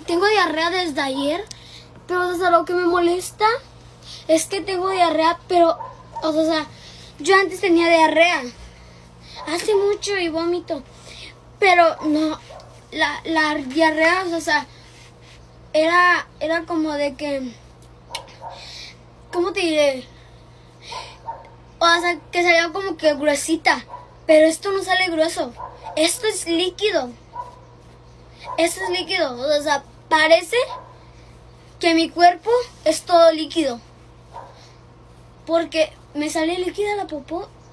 tengo diarrea desde ayer, pero o sea, lo que me molesta es que tengo diarrea, pero, o sea, yo antes tenía diarrea, hace mucho y vómito, pero no, la diarrea, o sea, era como de que, ¿cómo te diré? O sea, que salía como que gruesita, pero esto no sale grueso, esto es líquido. Esto es líquido, o sea, parece que mi cuerpo es todo líquido. Porque me sale líquida la popó